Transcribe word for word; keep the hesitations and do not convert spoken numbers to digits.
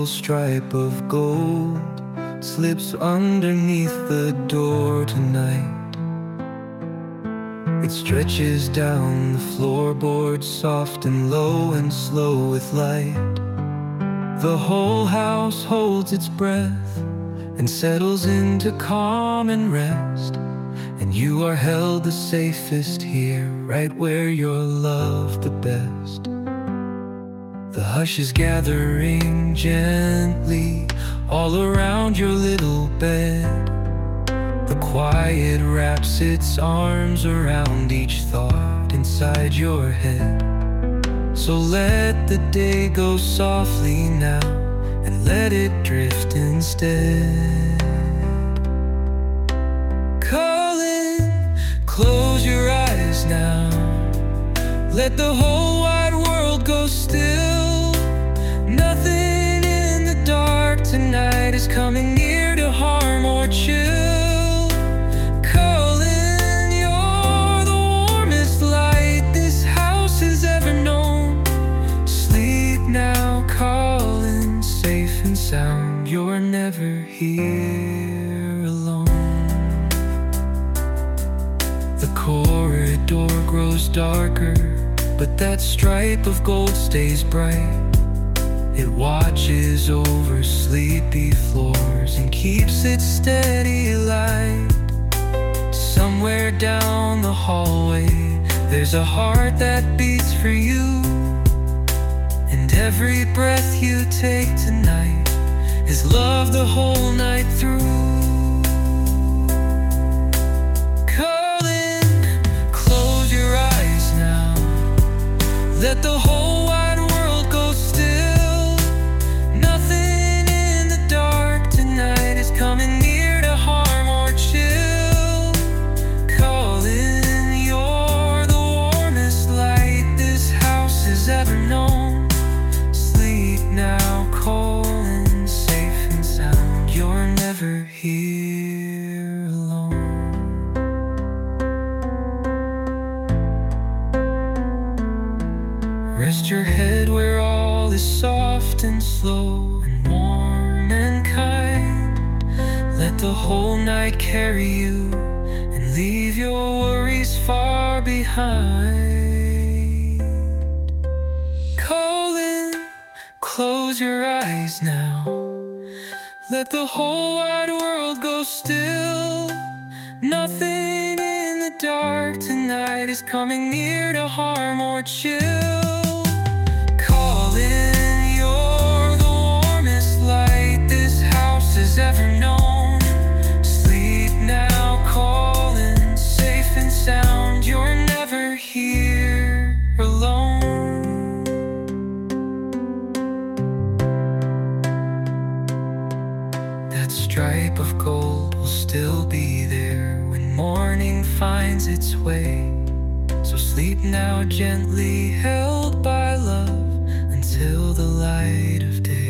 stripe of gold slips underneath the door tonight. It stretches down the floorboard, soft and low and slow with light. The whole house holds its breath and settles into calm and rest. And you are held the safest here, right where you're loved the best. The hush is gathering gently all around your little bed. The quiet wraps its arms around each thought inside your head. So let the day go softly now, and let it drift instead. Calling, close your eyes now. Let the whole wide world go still. Nothing in the dark tonight is coming near to harm or chill. Sound, you're never here alone. The corridor grows darker, but that stripe of gold stays bright. It watches over sleepy floors and keeps its steady light. Somewhere down the hallway, there's a heart that beats for you. And every breath you take tonight is love the whole night through. Calling, close your eyes now. Let the whole wide world go still. Nothing in the dark tonight is coming near to harm or chill. Calling, you're the warmest light this house has ever known. Sleep now, cold. You're never here alone. Rest your head where all is soft and slow and warm and kind. Let the whole night carry you and leave your worries far behind. Calling, close your eyes now. Let the whole wide world go still. Nothing in the dark tonight is coming near to harm or chill. Calling, you're the warmest light this house has ever known. Sleep now, calling, safe and sound. You're never here alone. That stripe of gold will still be there when morning finds its way. So sleep now, gently held by love until the light of day.